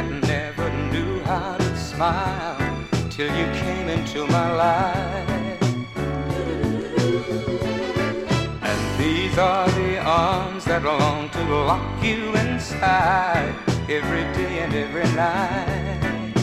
that never knew how to smile till you came into my life. And these are the arms that long to lock you inside every day and every night.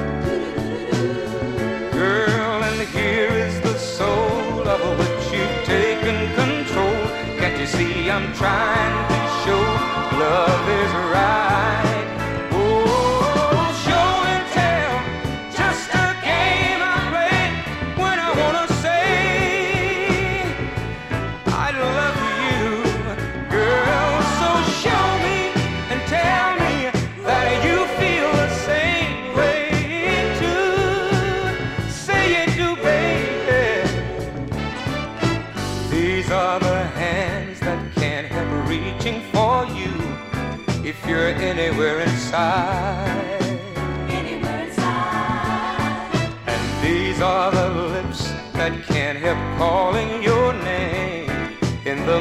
Girl, and here is the soul of which you've taken control. Can't you see I'm trying to show love is right? Oh, show and tell, just a game I play when I wanna say I love you, girl. So show me and tell me that you feel the same way too. Say you do, baby. These are the hands that can't help reaching for you if you're anywhere inside.